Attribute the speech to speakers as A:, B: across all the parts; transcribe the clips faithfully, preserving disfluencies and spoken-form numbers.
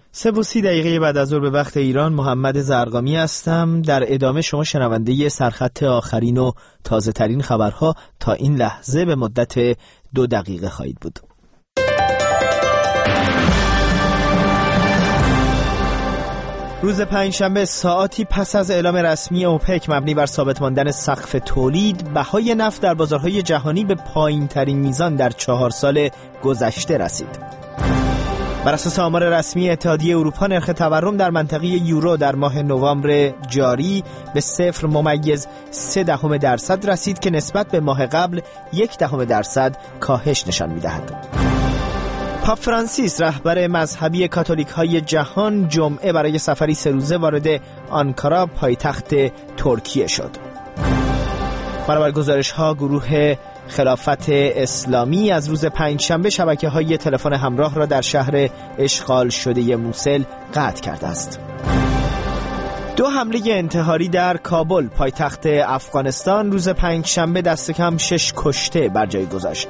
A: سه و سی دقیقه بعد از ظهر به وقت ایران، محمد زرقامی هستم. در ادامه شما شنونده سرخط آخرین و تازه ترین خبرها تا این لحظه به مدت دو دقیقه خواهید بود. روز پنجشنبه ساعاتی پس از اعلام رسمی اوپک مبنی بر ثابت ماندن سقف تولید، بهای نفت در بازارهای جهانی به پایین‌ترین میزان در چهار سال گذشته رسید. بر اساس آمار رسمی اتحادیه اروپا، نرخ تورم در منطقه یورو در ماه نوامبر جاری به صفر ممیز سه دهم درصد رسید که نسبت به ماه قبل یک دهم درصد کاهش نشان می‌دهد. پاپ فرانسیس، رهبر مذهبی کاتولیک های جهان، جمعه برای سفری سه روزه وارد آنکارا، پایتخت ترکیه شد. بنابر گزارش ها، گروه خلافت اسلامی از روز پنجشنبه شبکه های تلفن همراه را در شهر اشغال شده موسل قطع کرده است. دو حمله انتحاری در کابل، پایتخت افغانستان، روز پنجشنبه دست کم شش کشته بر جای گذاشت.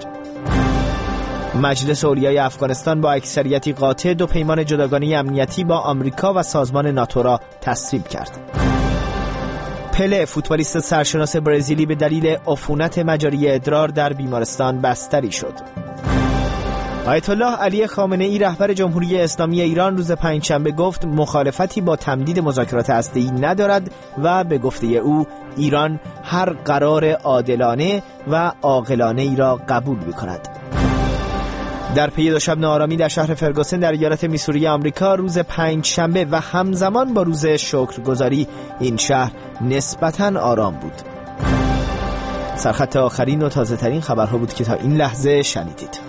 A: مجلس اولیای افغانستان با اکثریتی قاطع دو پیمان جداگانه امنیتی با آمریکا و سازمان ناتو را تصویب کرد. پله، فوتبالیست سرشناس برزیلی، به دلیل عفونت مجاری ادرار در بیمارستان بستری شد. آیت الله علی خامنه ای، رهبر جمهوری اسلامی ایران، روز پنجشنبه گفت مخالفتی با تمدید مذاکرات هسته‌ای ندارد و به گفته او ایران هر قرار عادلانه و عاقلانه ای را قبول می‌کند. در پی دو شب ناآرامی در شهر فرگوسن در ایالت میسوری آمریکا، روز پنجشنبه و همزمان با روز شکرگزاری، این شهر نسبتاً آرام بود. سرخط آخرین و تازه ترین خبرها بود که تا این لحظه شنیدید.